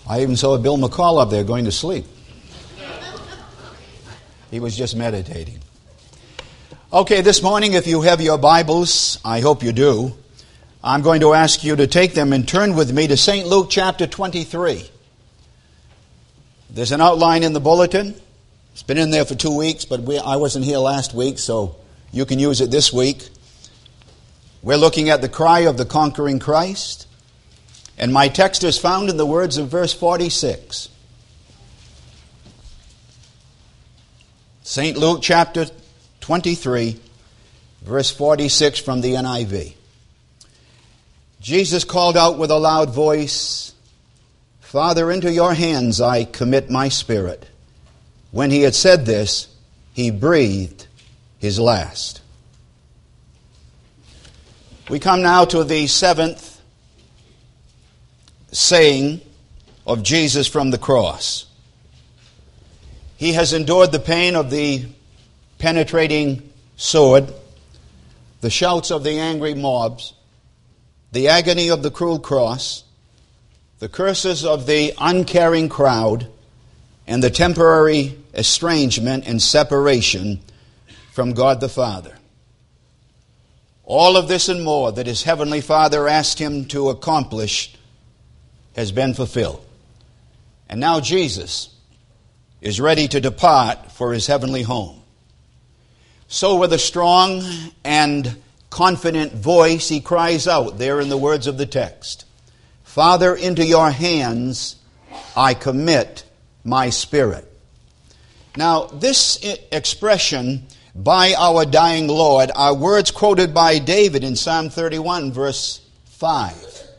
I even saw Bill McCall up there going to sleep. He was just meditating. Okay, this morning, if you have your Bibles, I hope you do, I'm going to ask you to take them and turn with me to St. Luke chapter 23. There's an outline in the bulletin. It's been in there for 2 weeks, but I wasn't here last week, so you can use it this week. We're looking at the cry of the conquering Christ. And my text is found in the words of verse 46. St. Luke chapter 23, verse 46 from the NIV. Jesus called out with a loud voice, "Father, into your hands I commit my spirit." When he had said this, he breathed his last. We come now to the seventh saying of Jesus from the cross. He has endured the pain of the penetrating sword, the shouts of the angry mobs, the agony of the cruel cross, the curses of the uncaring crowd, and the temporary estrangement and separation from God the Father. All of this and more that his heavenly Father asked him to accomplish has been fulfilled. And now Jesus is ready to depart for his heavenly home. So with a strong and confident voice, he cries out there in the words of the text, "Father, into your hands I commit my spirit." Now, this expression, "by our dying Lord," are words quoted by David in Psalm 31, verse 5.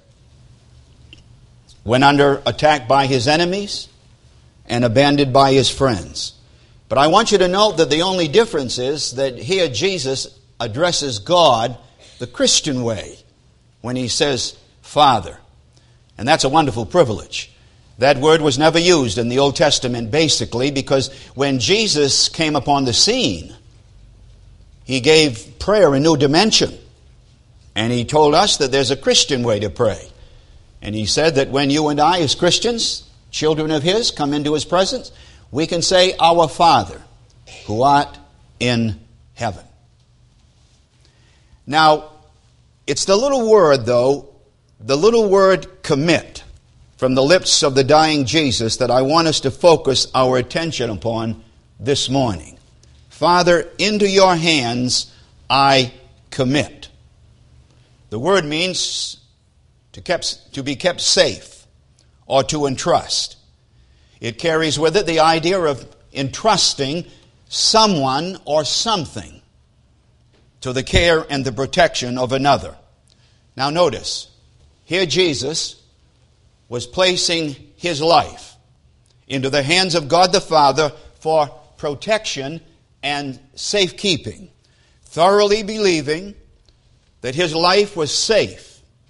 When under attack by his enemies and abandoned by his friends. But I want you to note that the only difference is that here Jesus addresses God the Christian way when he says, Father. And that's a wonderful privilege. That word was never used in the Old Testament basically because when Jesus came upon the scene, he gave prayer a new dimension. And he told us that there's a Christian way to pray. And he said that when you and I as Christians, children of his, come into his presence, we can say, "Our Father, who art in heaven." Now, it's the little word, though, the little word commit from the lips of the dying Jesus that I want us to focus our attention upon this morning. Father, into your hands I commit. The word means to be kept safe or to entrust. It carries with it the idea of entrusting someone or something to the care and the protection of another. Now notice, here Jesus was placing his life into the hands of God the Father for protection and safekeeping, thoroughly believing that his life was safe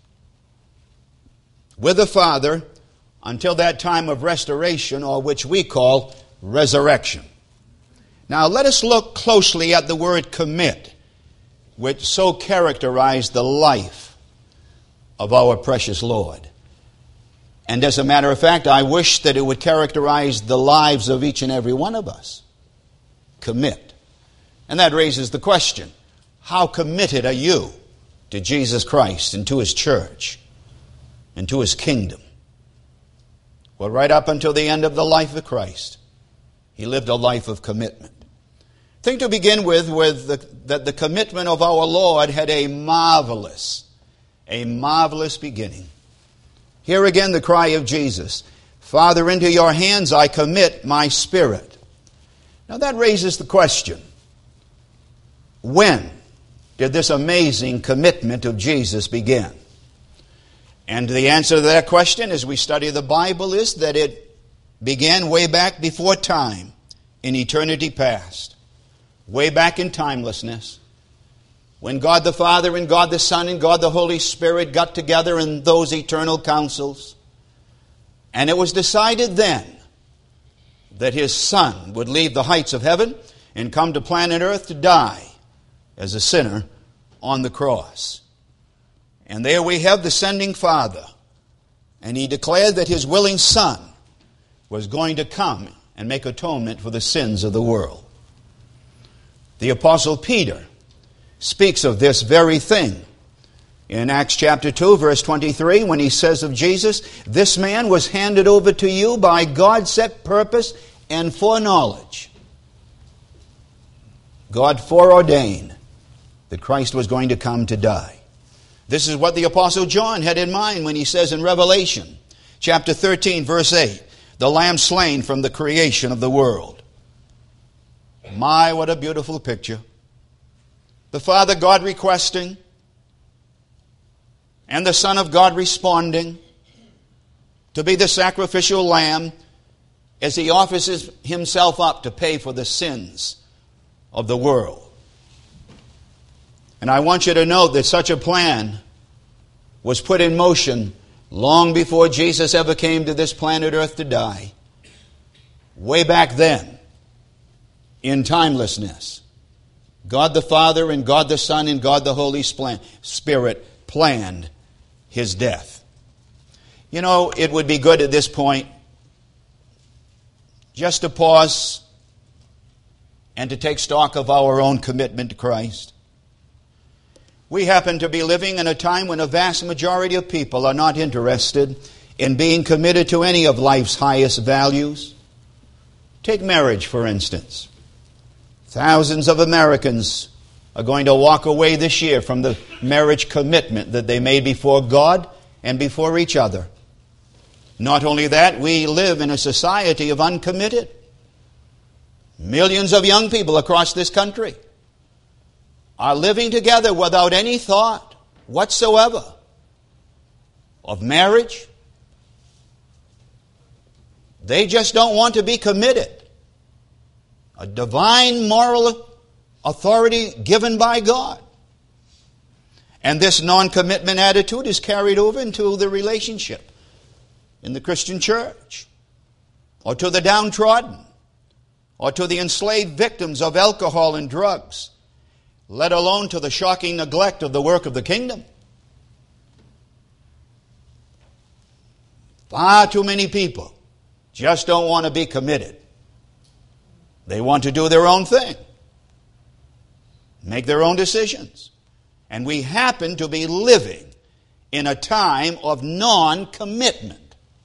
with the Father until that time of restoration, or which we call resurrection. Now let us look closely at the word commit, which so characterized the life of our precious Lord. And as a matter of fact, I wish that it would characterize the lives of each and every one of us. Commit. And that raises the question, how committed are you to Jesus Christ and to his church and to his kingdom? Well, right up until the end of the life of Christ, he lived a life of commitment. I think to begin with that the commitment of our Lord had a marvelous beginning. Here again the cry of Jesus, "Father, into your hands I commit my spirit." Now that raises the question, when did this amazing commitment of Jesus begin? And the answer to that question as we study the Bible is that it began way back before time, in eternity past, way back in timelessness, when God the Father and God the Son and God the Holy Spirit got together in those eternal councils. And it was decided then that his Son would leave the heights of heaven and come to planet Earth to die as a sinner on the cross. And there we have the sending Father. And he declared that his willing Son was going to come and make atonement for the sins of the world. The Apostle Peter speaks of this very thing in Acts chapter 2, verse 23, when he says of Jesus, "This man was handed over to you by God's set purpose and foreknowledge." God foreordained that Christ was going to come to die. This is what the Apostle John had in mind when he says in Revelation chapter 13, verse 8, "The Lamb slain from the creation of the world." My, what a beautiful picture. The Father God requesting, and the Son of God responding to be the sacrificial lamb as he offers himself up to pay for the sins of the world. And I want you to note that such a plan was put in motion long before Jesus ever came to this planet Earth to die. Way back then, in timelessness, God the Father and God the Son and God the Holy Spirit planned his death. You know, it would be good at this point just to pause and to take stock of our own commitment to Christ. We happen to be living in a time when a vast majority of people are not interested in being committed to any of life's highest values. Take marriage, for instance. Thousands of Americans are going to walk away this year from the marriage commitment that they made before God and before each other. Not only that, we live in a society of uncommitted. Millions of young people across this country are living together without any thought whatsoever of marriage. They just don't want to be committed. A divine moral authority given by God. And this non-commitment attitude is carried over into the relationship in the Christian church, or to the downtrodden, or to the enslaved victims of alcohol and drugs, let alone to the shocking neglect of the work of the kingdom. Far too many people just don't want to be committed. They want to do their own thing, make their own decisions. And we happen to be living in a time of non-commitment.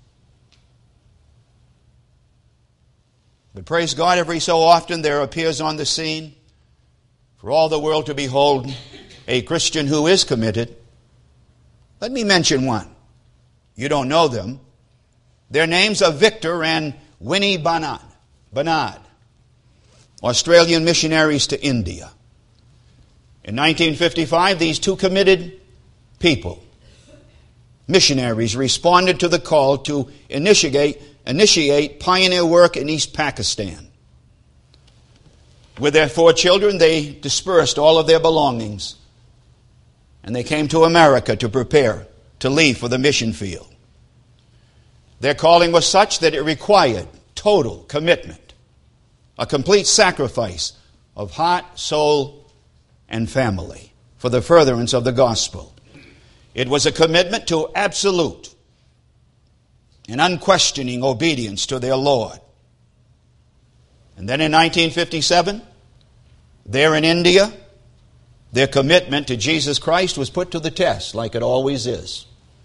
But praise God, every so often there appears on the scene, for all the world to behold, a Christian who is committed. Let me mention one. You don't know them. Their names are Victor and Winnie Bernard, Australian missionaries to India. In 1955, these two committed people, missionaries, responded to the call to initiate pioneer work in East Pakistan. With their 4 children, they dispersed all of their belongings, and they came to America to prepare to leave for the mission field. Their calling was such that it required total commitment, a complete sacrifice of heart, soul, and family for the furtherance of the gospel. It was a commitment to absolute and unquestioning obedience to their Lord. And then in 1957, there in India, their commitment to Jesus Christ was put to the test, like it always is.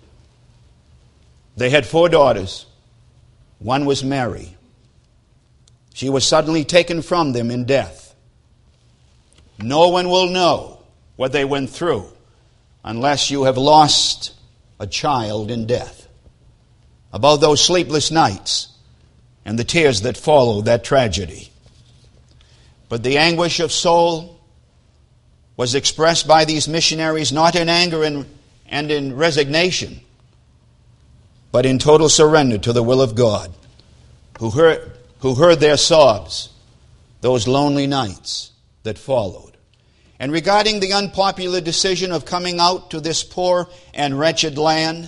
They had 4 daughters. One was Mary. She was suddenly taken from them in death. No one will know what they went through unless you have lost a child in death. About those sleepless nights and the tears that followed that tragedy. But the anguish of soul was expressed by these missionaries not in anger and in resignation, but in total surrender to the will of God, who heard their sobs those lonely nights that followed. And regarding the unpopular decision of coming out to this poor and wretched land,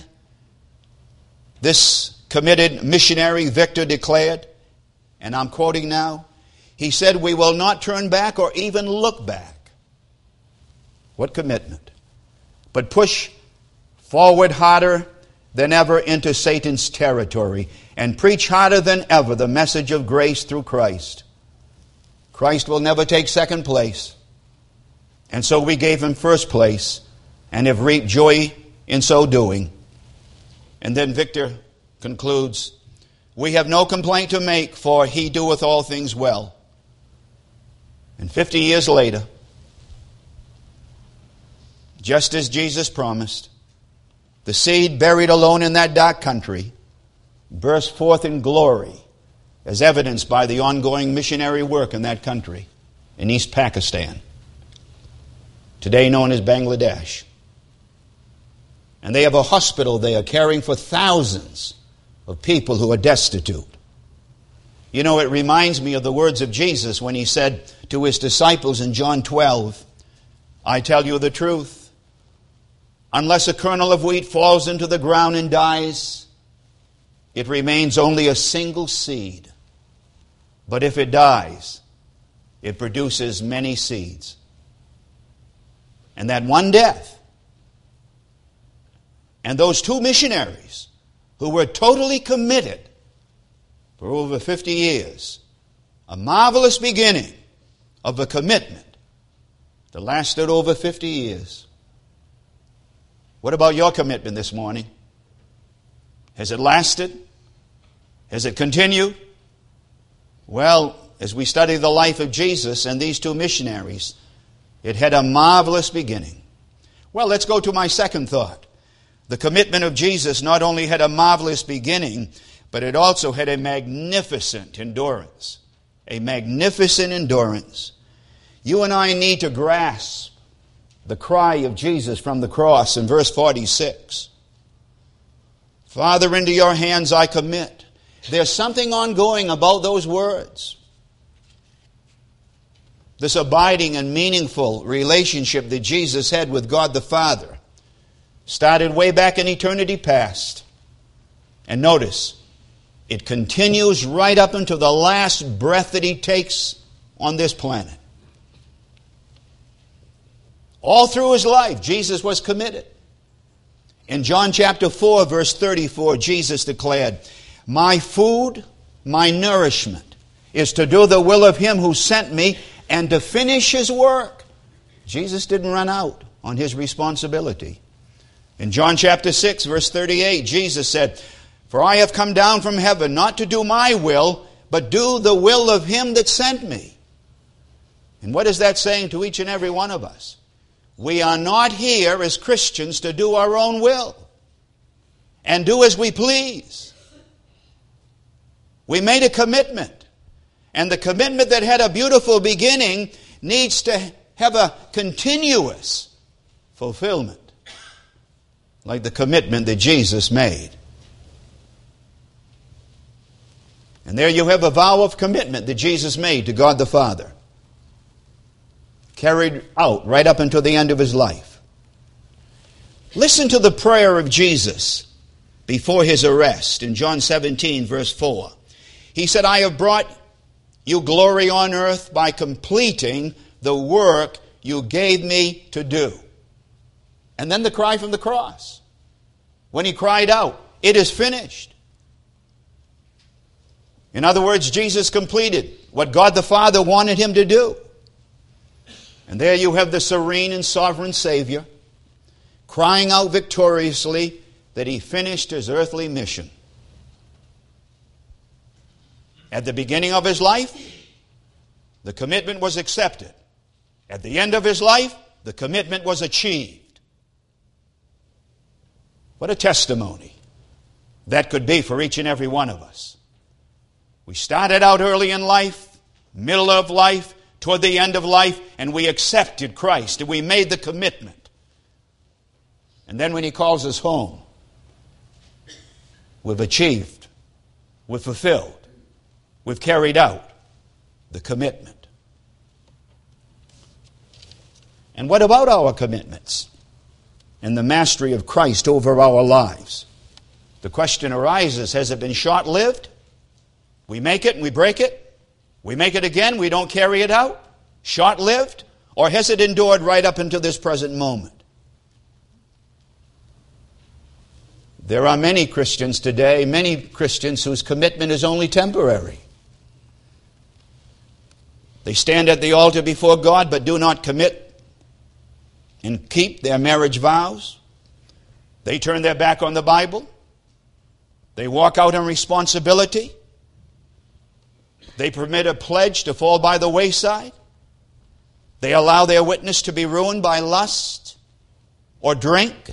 this committed missionary, Victor, declared, and I'm quoting now, he said, "We will not turn back or even look back." What commitment? But push forward harder than ever into Satan's territory and preach harder than ever the message of grace through Christ. Christ will never take second place. And so we gave him first place and have reaped joy in so doing. And then Victor concludes, we have no complaint to make, for he doeth all things well. And 50 years later, just as Jesus promised, the seed buried alone in that dark country burst forth in glory, as evidenced by the ongoing missionary work in that country, in East Pakistan, today known as Bangladesh. And they have a hospital there caring for thousands of people who are destitute. You know, it reminds me of the words of Jesus when he said to his disciples in John 12, I tell you the truth, unless a kernel of wheat falls into the ground and dies, it remains only a single seed. But if it dies, it produces many seeds. And that one death, and those two missionaries who were totally committed for over 50 years, a marvelous beginning of a commitment that lasted over 50 years. What about your commitment this morning? Has it lasted? Has it continued? Well, as we study the life of Jesus and these two missionaries, it had a marvelous beginning. Well, let's go to my second thought. The commitment of Jesus not only had a marvelous beginning, but it also had a magnificent endurance. A magnificent endurance. You and I need to grasp the cry of Jesus from the cross in verse 46. Father, into your hands I commit. There's something ongoing about those words. This abiding and meaningful relationship that Jesus had with God the Father started way back in eternity past. And notice, it continues right up until the last breath that he takes on this planet. All through his life, Jesus was committed. In John chapter 4, verse 34, Jesus declared, my food, my nourishment, is to do the will of him who sent me and to finish his work. Jesus didn't run out on his responsibility. In John chapter 6, verse 38, Jesus said, for I have come down from heaven not to do my will, but do the will of him that sent me. And what is that saying to each and every one of us? We are not here as Christians to do our own will and do as we please. We made a commitment. And the commitment that had a beautiful beginning needs to have a continuous fulfillment, like the commitment that Jesus made. And there you have a vow of commitment that Jesus made to God the Father, carried out right up until the end of his life. Listen to the prayer of Jesus before his arrest in John 17, verse 4. He said, I have brought you glory on earth by completing the work you gave me to do. And then the cry from the cross, when he cried out, it is finished. In other words, Jesus completed what God the Father wanted him to do. And there you have the serene and sovereign Savior crying out victoriously that he finished his earthly mission. At the beginning of his life, the commitment was accepted. At the end of his life, the commitment was achieved. What a testimony that could be for each and every one of us. We started out early in life, middle of life, toward the end of life, and we accepted Christ, and we made the commitment. And then when he calls us home, we've achieved, we've fulfilled, we've carried out the commitment. And what about our commitments and the mastery of Christ over our lives? The question arises, has it been short-lived? We make it and we break it. We make it again, we don't carry it out. Short-lived? Or has it endured right up until this present moment? There are many Christians today, many Christians whose commitment is only temporary. They stand at the altar before God but do not commit and keep their marriage vows. They turn their back on the Bible. They walk out on responsibility. They permit a pledge to fall by the wayside. They allow their witness to be ruined by lust or drink.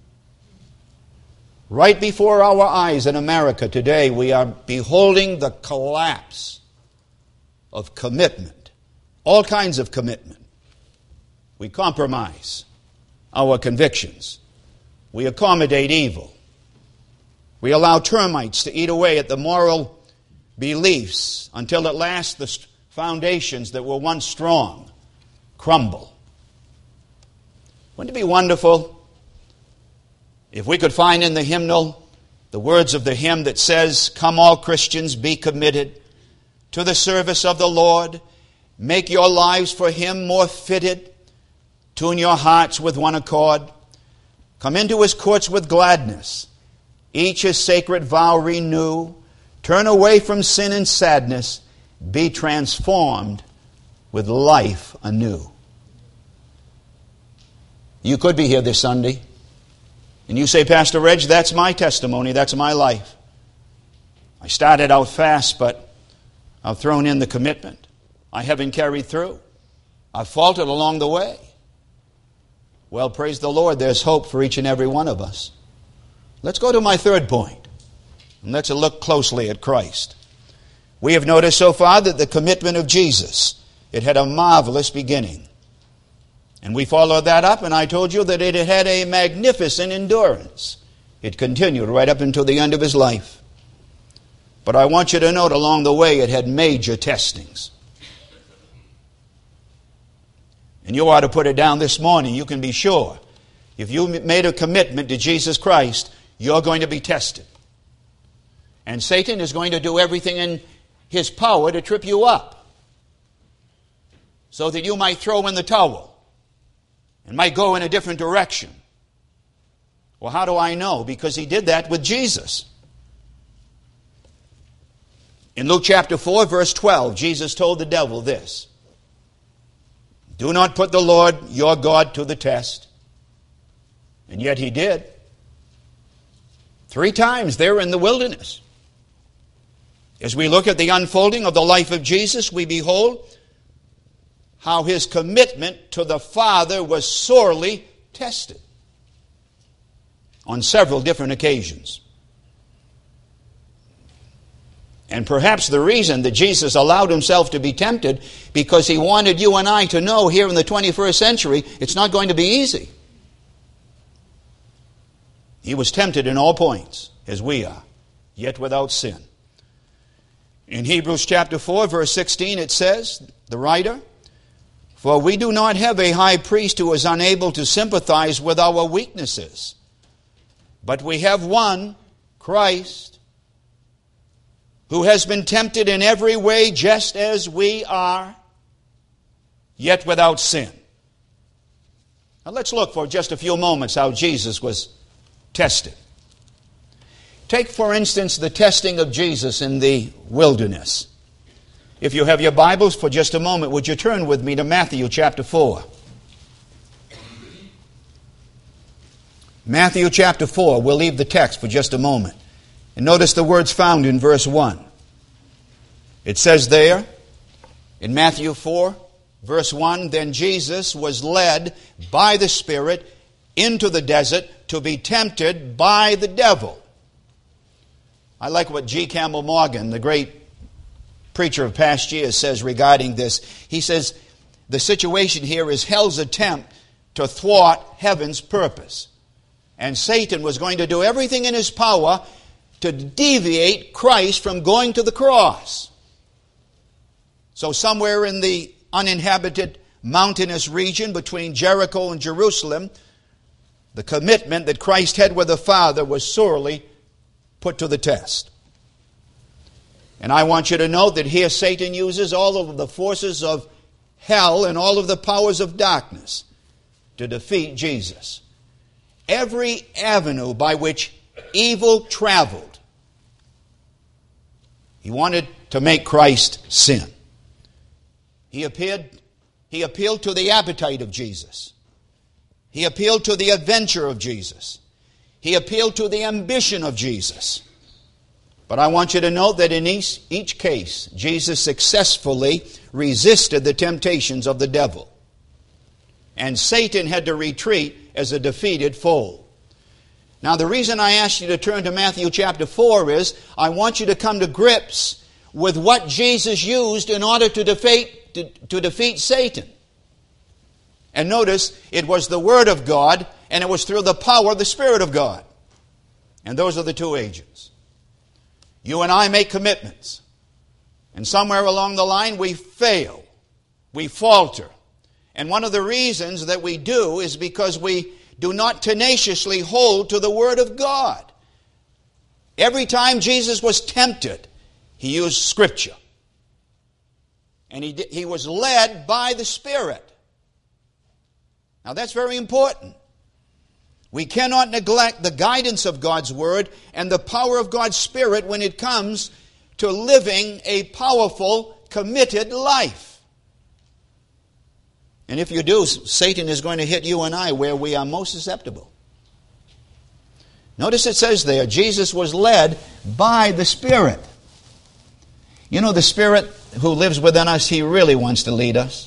Right before our eyes in America today, we are beholding the collapse of commitment. All kinds of commitment. We compromise our convictions. We accommodate evil. We allow termites to eat away at the moral beliefs until at last the foundations that were once strong crumble. Wouldn't it be wonderful if we could find in the hymnal the words of the hymn that says, "Come all Christians, be committed to the service of the Lord. Make your lives for Him more fitted. Tune your hearts with one accord. Come into His courts with gladness. Each His sacred vow renew. Turn away from sin and sadness. Be transformed with life anew." You could be here this Sunday, and you say, "Pastor Reg, that's my testimony, that's my life. I started out fast, but I've thrown in the commitment. I haven't carried through. I've faltered along the way." Well, praise the Lord, there's hope for each and every one of us. Let's go to my third point, and let's look closely at Christ. We have noticed so far that the commitment of Jesus, it had a marvelous beginning. And we followed that up, and I told you that it had a magnificent endurance. It continued right up until the end of His life. But I want you to note along the way it had major testings. And you ought to put it down this morning. You can be sure. If you made a commitment to Jesus Christ, you're going to be tested. And Satan is going to do everything in his power to trip you up, so that you might throw in the towel and might go in a different direction. Well, how do I know? Because he did that with Jesus. In Luke chapter 4, verse 12, Jesus told the devil this: "Do not put the Lord your God to the test." And yet he did. 3 times there in the wilderness. As we look at the unfolding of the life of Jesus, we behold how His commitment to the Father was sorely tested on several different occasions. And perhaps the reason that Jesus allowed Himself to be tempted, because He wanted you and I to know here in the 21st century, it's not going to be easy. He was tempted in all points, as we are, yet without sin. In Hebrews chapter 4, verse 16, it says, the writer, "For we do not have a high priest who is unable to sympathize with our weaknesses, but we have one, Christ, who has been tempted in every way just as we are, yet without sin." Now let's look for just a few moments how Jesus was tested. Take, for instance, the testing of Jesus in the wilderness. If you have your Bibles for just a moment, would you turn with me to Matthew chapter 4? Matthew chapter 4. We'll leave the text for just a moment. And notice the words found in verse 1. It says there, in Matthew 4, verse 1, "Then Jesus was led by the Spirit into the desert to be tempted by the devil." I like what G. Campbell Morgan, the great preacher of past years, says regarding this. He says, the situation here is hell's attempt to thwart heaven's purpose. And Satan was going to do everything in his power to deviate Christ from going to the cross. So somewhere in the uninhabited mountainous region between Jericho and Jerusalem, the commitment that Christ had with the Father was sorely put to the test. And I want you to note that here Satan uses all of the forces of hell and all of the powers of darkness to defeat Jesus. Every avenue by which evil traveled. He wanted to make Christ sin. He appealed to the appetite of Jesus. He appealed to the adventure of Jesus. He appealed to the ambition of Jesus. But I want you to note that in each case, Jesus successfully resisted the temptations of the devil. And Satan had to retreat as a defeated foe. Now, the reason I asked you to turn to Matthew chapter 4 is I want you to come to grips with what Jesus used in order to defeat Satan. And notice, it was the Word of God, and it was through the power of the Spirit of God. And those are the two agents. You and I make commitments. And somewhere along the line we fail. We falter. And one of the reasons that we do is because we do not tenaciously hold to the Word of God. Every time Jesus was tempted, He used Scripture. And he was led by the Spirit. Now that's very important. We cannot neglect the guidance of God's Word and the power of God's Spirit when it comes to living a powerful, committed life. And if you do, Satan is going to hit you and I where we are most susceptible. Notice it says there, Jesus was led by the Spirit. You know, the Spirit who lives within us, He really wants to lead us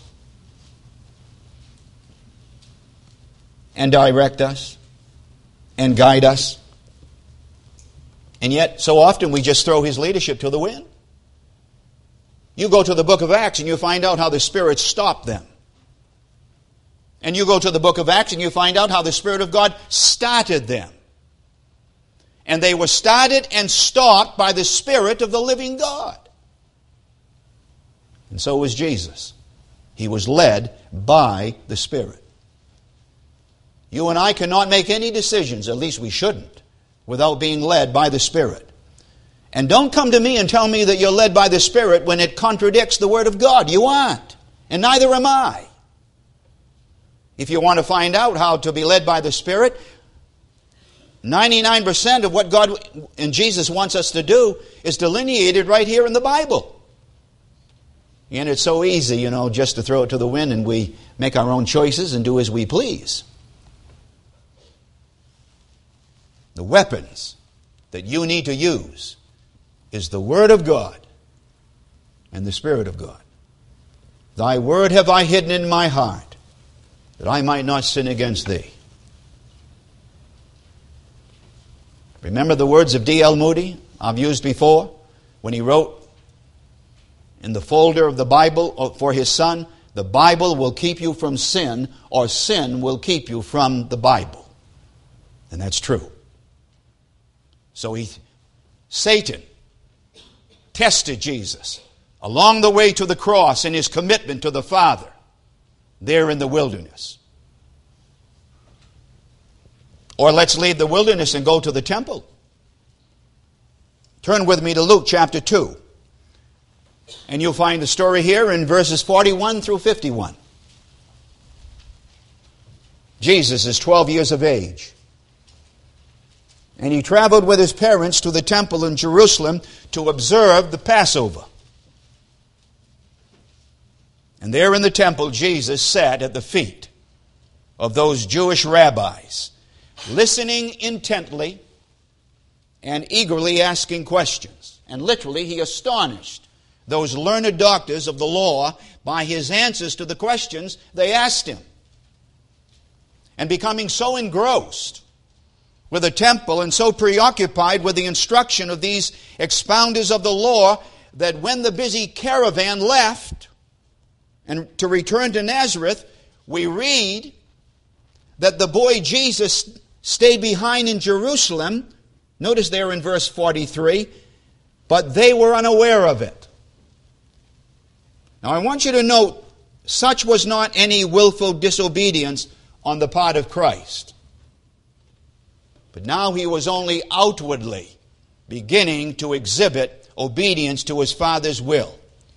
and direct us and guide us. And yet, so often we just throw His leadership to the wind. You go to the book of Acts and you find out how the Spirit stopped them. And you go to the book of Acts and you find out how the Spirit of God started them. And they were started and stopped by the Spirit of the living God. And so was Jesus. He was led by the Spirit. You and I cannot make any decisions, at least we shouldn't, without being led by the Spirit. And don't come to me and tell me that you're led by the Spirit when it contradicts the Word of God. You aren't. And neither am I. If you want to find out how to be led by the Spirit, 99% of what God and Jesus wants us to do is delineated right here in the Bible. And it's so easy, just to throw it to the wind and we make our own choices and do as we please. The weapons that you need to use is the Word of God and the Spirit of God. Thy word have I hidden in my heart, that I might not sin against Thee. Remember the words of D.L. Moody I've used before when he wrote in the folder of the Bible for his son, the Bible will keep you from sin, or sin will keep you from the Bible. And that's true. So Satan tested Jesus along the way to the cross in his commitment to the Father there in the wilderness. Or let's leave the wilderness and go to the temple. Turn with me to Luke chapter 2. And you'll find the story here in verses 41 through 51. Jesus is 12 years of age. And he traveled with his parents to the temple in Jerusalem to observe the Passover. And there in the temple, Jesus sat at the feet of those Jewish rabbis, listening intently and eagerly asking questions. And literally, he astonished those learned doctors of the law by his answers to the questions they asked him. And becoming so engrossed with the temple and so preoccupied with the instruction of these expounders of the law that when the busy caravan left and to return to Nazareth, we read that the boy Jesus stayed behind in Jerusalem. Notice there in verse 43, but they were unaware of it. Now I want you to note, such was not any willful disobedience on the part of Christ. But now he was only outwardly beginning to exhibit obedience to his Father's will.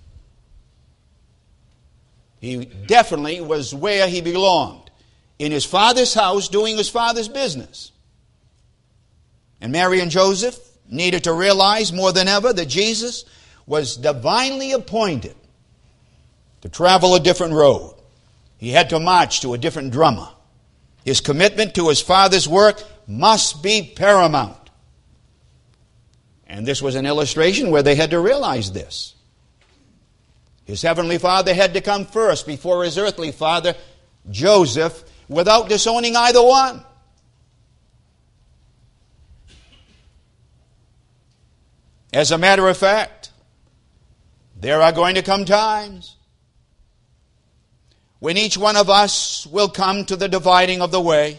He definitely was where he belonged, in his Father's house, doing his Father's business. And Mary and Joseph needed to realize more than ever that Jesus was divinely appointed to travel a different road. He had to march to a different drummer. His commitment to his Father's work must be paramount. And this was an illustration where they had to realize this. His heavenly Father had to come first before his earthly father, Joseph, without disowning either one. As a matter of fact, there are going to come times when each one of us will come to the dividing of the way,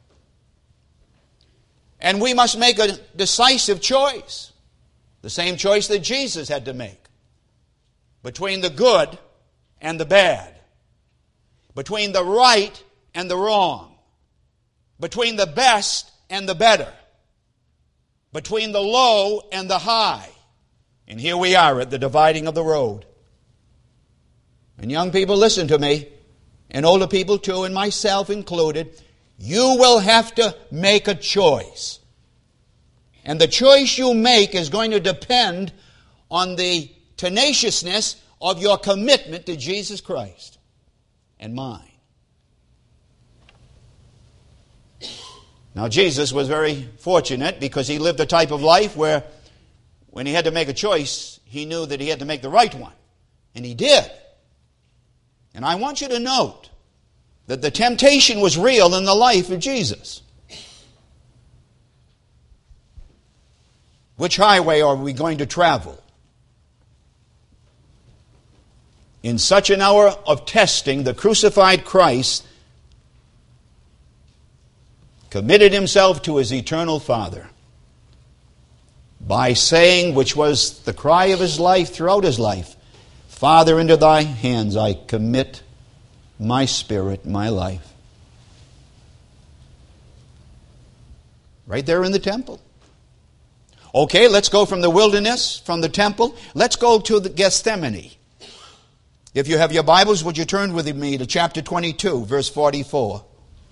and we must make a decisive choice, the same choice that Jesus had to make, between the good and the bad, between the right and the wrong, between the best and the better, between the low and the high. And here we are at the dividing of the road. And young people, listen to me, and older people too, and myself included. You will have to make a choice. And the choice you make is going to depend on the tenaciousness of your commitment to Jesus Christ and mine. Now, Jesus was very fortunate because he lived a type of life where when he had to make a choice, he knew that he had to make the right one. And he did. And I want you to note that the temptation was real in the life of Jesus. Which highway are we going to travel? In such an hour of testing, the crucified Christ committed himself to his eternal Father by saying, which was the cry of his life throughout his life, Father, into thy hands I commit my spirit, my life. Right there in the temple. Okay, let's go from the wilderness, from the temple. Let's go to the Gethsemane. If you have your Bibles, would you turn with me to chapter 22, verse 44.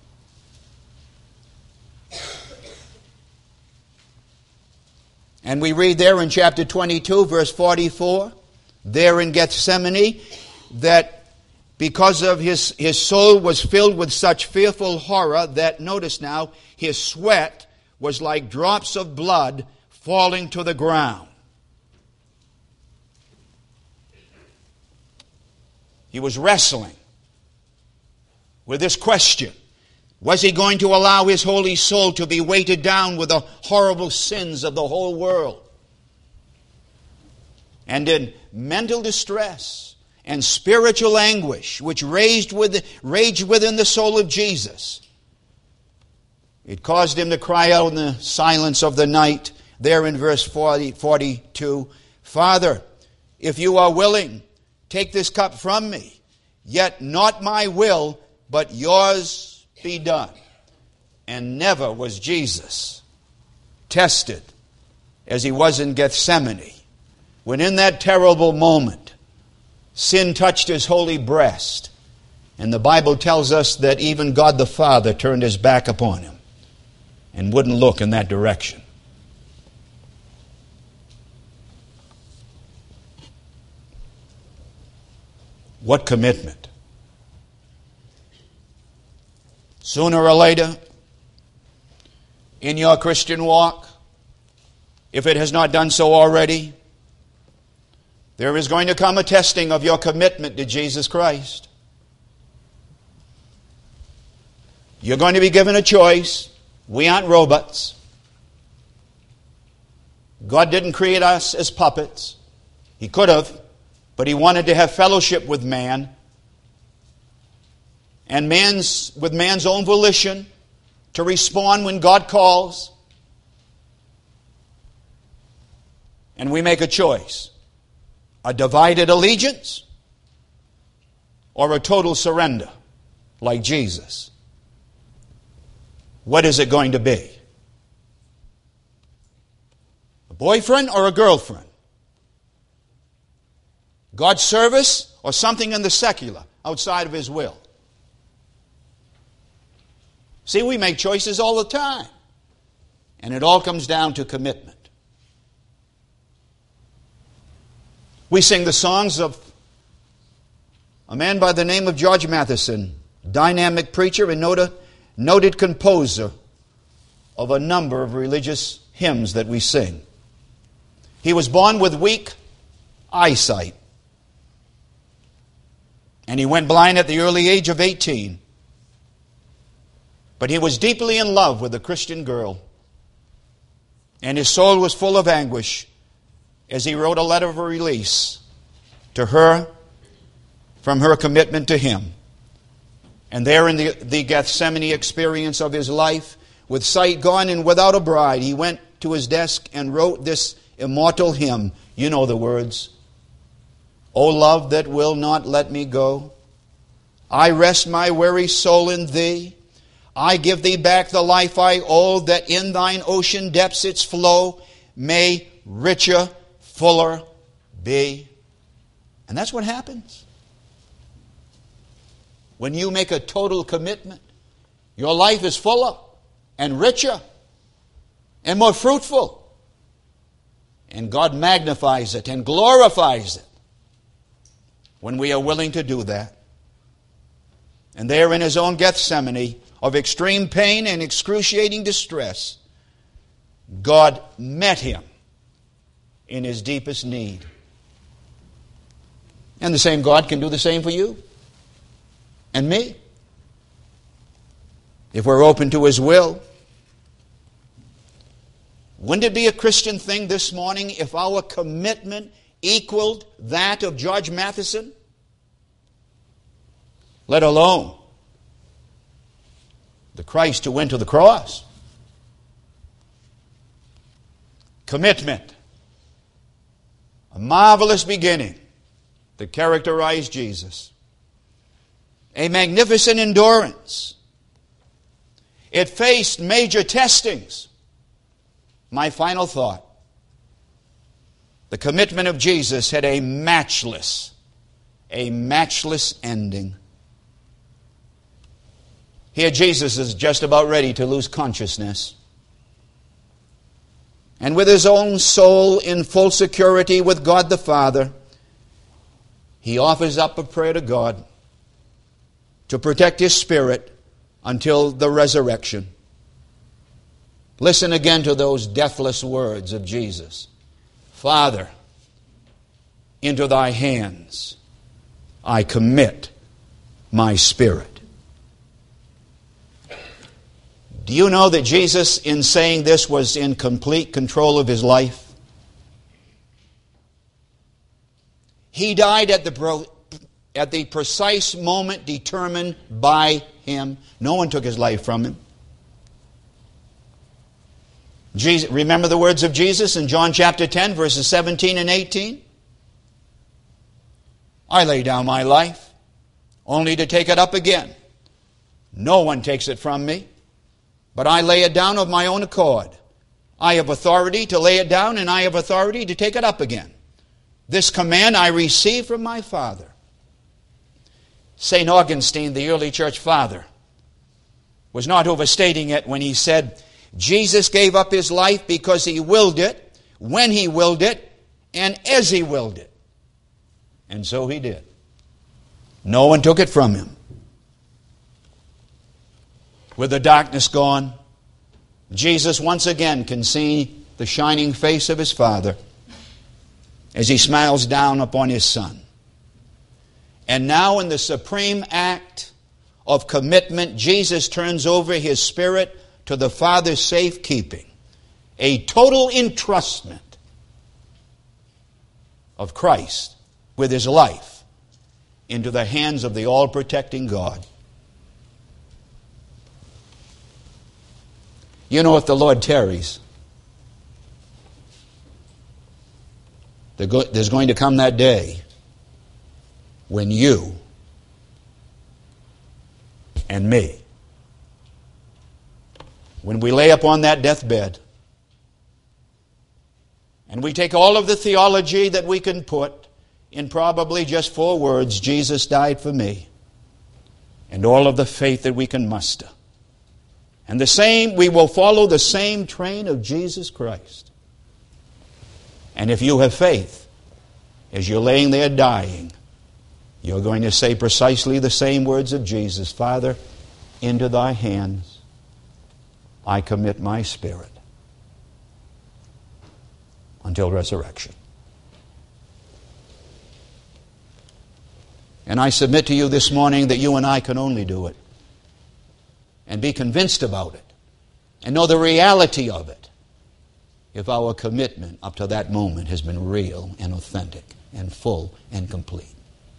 And we read there in chapter 22, verse 44, there in Gethsemane, that because of his soul was filled with such fearful horror that, notice now, his sweat was like drops of blood falling to the ground. He was wrestling with this question. Was he going to allow his holy soul to be weighted down with the horrible sins of the whole world? And in mental distress and spiritual anguish, which raged within the soul of Jesus, it caused him to cry out in the silence of the night, there in verse 42, Father, if you are willing, take this cup from me, yet not my will, but yours be done. And never was Jesus tested as he was in Gethsemane, when in that terrible moment sin touched his holy breast, and the Bible tells us that even God the Father turned his back upon him and wouldn't look in that direction. What commitment! Sooner or later, in your Christian walk, if it has not done so already, there is going to come a testing of your commitment to Jesus Christ. You're going to be given a choice. We aren't robots. God didn't create us as puppets. He could have, but He wanted to have fellowship with man. And with man's own volition to respond when God calls. And we make a choice. A divided allegiance or a total surrender like Jesus. What is it going to be? A boyfriend or a girlfriend? God's service or something in the secular outside of His will? See, we make choices all the time. And it all comes down to commitment. We sing the songs of a man by the name of George Matheson, dynamic preacher and noted composer of a number of religious hymns that we sing. He was born with weak eyesight, and he went blind at the early age of 18. But he was deeply in love with a Christian girl, and his soul was full of anguish as he wrote a letter of release to her from her commitment to him. And there in the Gethsemane experience of his life, with sight gone and without a bride, he went to his desk and wrote this immortal hymn. You know the words. O love that will not let me go, I rest my weary soul in thee. I give thee back the life I owe, that in thine ocean depths its flow may richer, fuller be. And that's what happens. When you make a total commitment, your life is fuller and richer and more fruitful. And God magnifies it and glorifies it when we are willing to do that. And there in his own Gethsemane of extreme pain and excruciating distress, God met him in his deepest need. And the same God can do the same for you and me, if we're open to his will. Wouldn't it be a Christian thing this morning if our commitment equaled that of George Matheson? Let alone the Christ who went to the cross. Commitment. A marvelous beginning that characterized Jesus. A magnificent endurance. It faced major testings. My final thought. The commitment of Jesus had a matchless ending. Here Jesus is just about ready to lose consciousness. And with his own soul in full security with God the Father, he offers up a prayer to God to protect his spirit until the resurrection. Listen again to those deathless words of Jesus. Father, into thy hands I commit my spirit. Do you know that Jesus, in saying this, was in complete control of his life? He died at the precise moment determined by him. No one took his life from him. Remember the words of Jesus in John chapter 10, verses 17 and 18? I lay down my life, only to take it up again. No one takes it from me, but I lay it down of my own accord. I have authority to lay it down, and I have authority to take it up again. This command I received from my Father. St. Augustine, the early church father, was not overstating it when he said, Jesus gave up his life because he willed it, when he willed it, and as he willed it. And so he did. No one took it from him. With the darkness gone, Jesus once again can see the shining face of his Father as he smiles down upon his Son. And now in the supreme act of commitment, Jesus turns over his spirit to the Father's safekeeping. A total entrustment of Christ with his life into the hands of the all-protecting God. You know, if the Lord tarries, there's going to come that day when you and me, when we lay upon that deathbed and we take all of the theology that we can put in probably just 4 words, Jesus died for me, and all of the faith that we can muster, And we will follow the same train of Jesus Christ. And if you have faith, as you're laying there dying, you're going to say precisely the same words of Jesus. Father, into thy hands I commit my spirit until resurrection. And I submit to you this morning that you and I can only do it and be convinced about it and know the reality of it if our commitment up to that moment has been real and authentic and full and complete.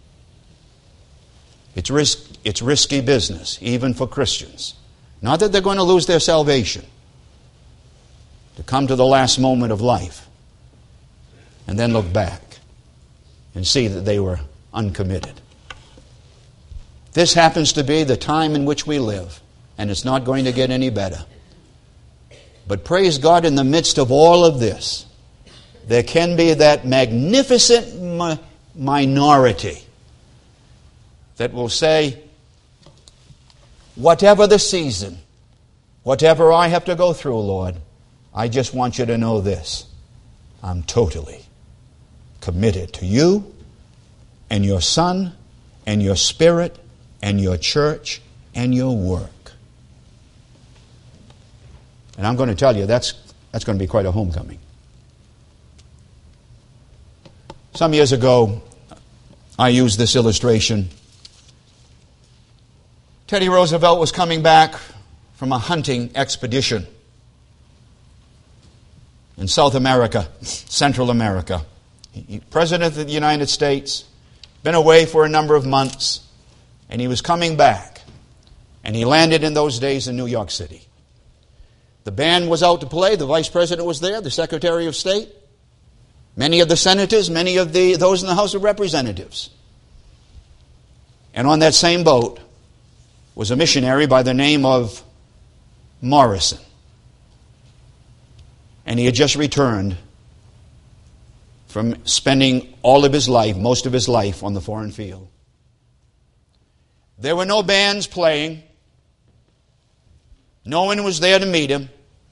It's risky business, even for Christians. Not that they're going to lose their salvation, to come to the last moment of life and then look back and see that they were uncommitted. This happens to be the time in which we live, and it's not going to get any better. But praise God, in the midst of all of this, there can be that magnificent minority that will say, whatever the season, whatever I have to go through, Lord, I just want you to know this. I'm totally committed to you and your Son and your Spirit and your church and your work. And I'm going to tell you, that's going to be quite a homecoming. Some years ago, I used this illustration. Teddy Roosevelt was coming back from a hunting expedition in South America, Central America. President of the United States, been away for a number of months, and he was coming back. And he landed in those days in New York City. The band was out to play. The Vice President was there, the Secretary of State, many of the senators, many of those in the House of Representatives. And on that same boat was a missionary by the name of Morrison. And he had just returned from spending all of his life, most of his life, on the foreign field. There were no bands playing. No one was there to meet him.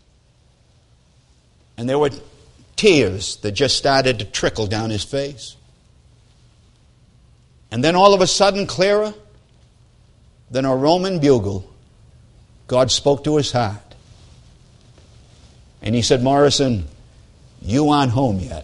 And there were tears that just started to trickle down his face. And then all of a sudden, clearer than a Roman bugle, God spoke to his heart. And he said, Morrison, you aren't home yet.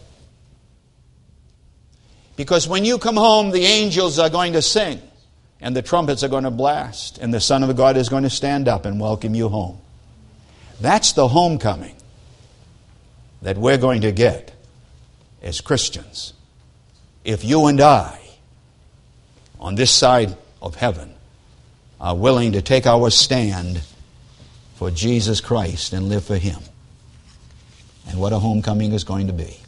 Because when you come home, the angels are going to sing, and the trumpets are going to blast, and the Son of God is going to stand up and welcome you home. That's the homecoming that we're going to get as Christians. If you and I, on this side of heaven, are willing to take our stand for Jesus Christ and live for Him. And what a homecoming is going to be.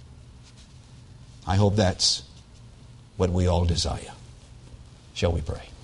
I hope that's what we all desire. Shall we pray?